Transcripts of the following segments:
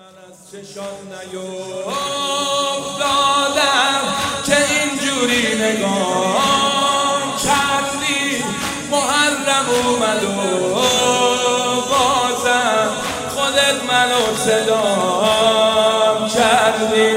از چشات نیفتادم که اینجوری نگاه کردی، محرم اومد و بازم خودت منو صدا کردی.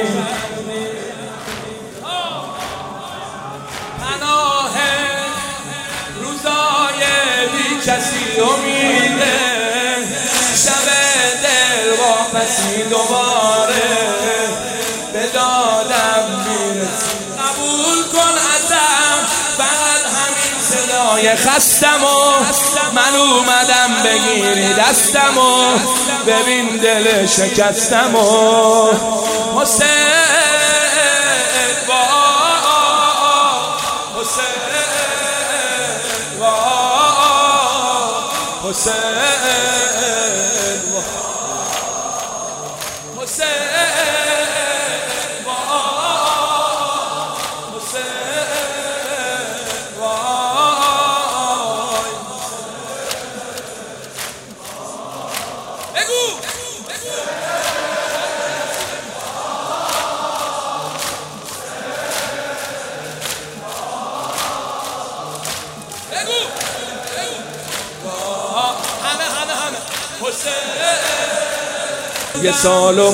پناه روزای بی کسی امیده، شب دل واپسی دوباره به دادم میرسی. قبول کن ازم بعد همین صدای خستم و من اومدم بگیری دستم و ببین دل شکستم و حسین یه سالو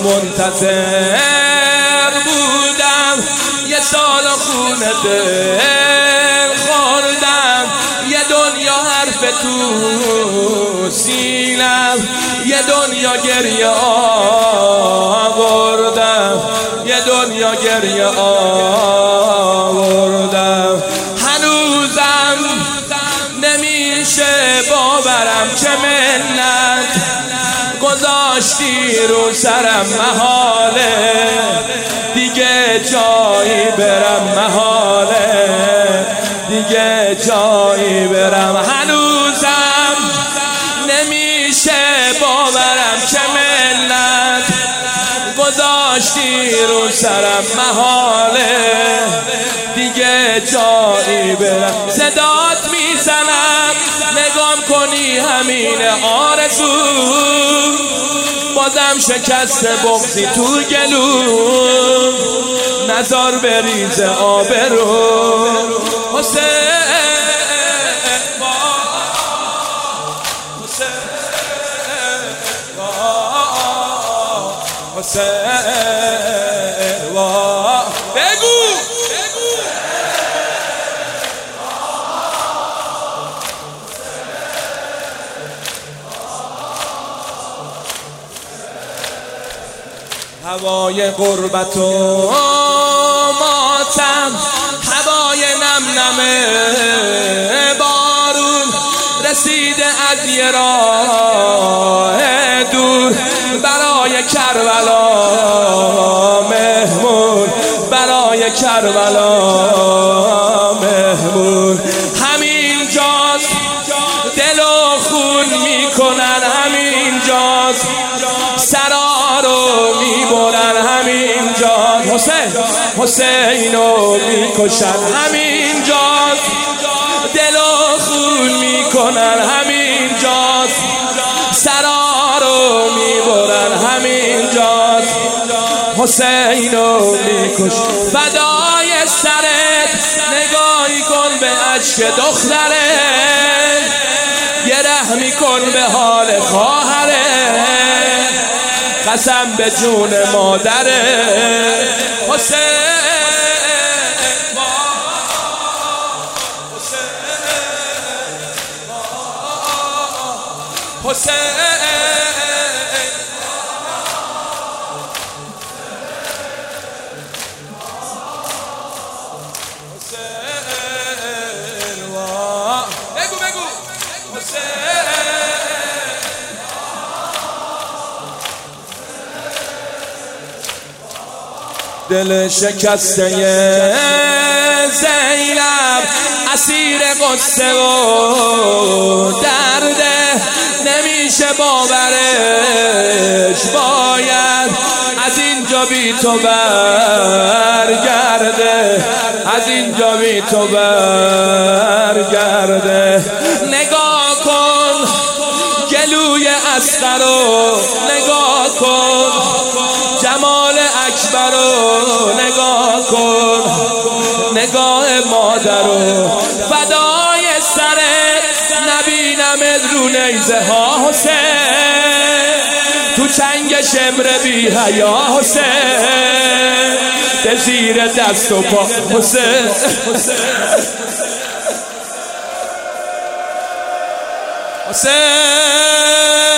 منتظر بودم، یه سالو خونه دل خوردم، یه دنیا حرف تو سینم، یه دنیا گریه آوردم، یه دنیا گریه آوردم. هنوزم نمیشه باورم که منت گذاشتی رو سرم، محاله دیگه جایی برم، محاله دیگه جایی برم. هنوزم نمیشه باورم که ملت گذاشتی رو سرم، محاله دیگه جایی برم. صدات میزنم نگام کنی همین آرزو، بازم شکست بغضی تو گلو، نزار بریز آبرو. حسین بگو هوای غربت و ماتم، هوای نم نم بارون رسیده از یه راه دور، برای کربلا مهمون، برای کربلا مهمون. همین جاست دل و خون میکنن، همین جاست سرا رو میبرن، همین جاست حسینو میکشن، همین جاست دل و خون میکنن، همین جاست سرا رو میبرن، همین جاست حسینو میکشن. فدای سرت نگاهی کن به اشک دختره، یه رحمی کن به حال خواهره، قسم به جون مادره. حسین دل شکسته زینب اسیر قصه و درده، نمیشه باورش، باید از اینجا بی تو برگرده، از اینجا بی تو برگرده. نگاه کن گلوی اصغر رو، نگاه کن نیزه ها حسین، تو چنگ شمر بی حیا حسین، به زیر دست و پا حسین. حسین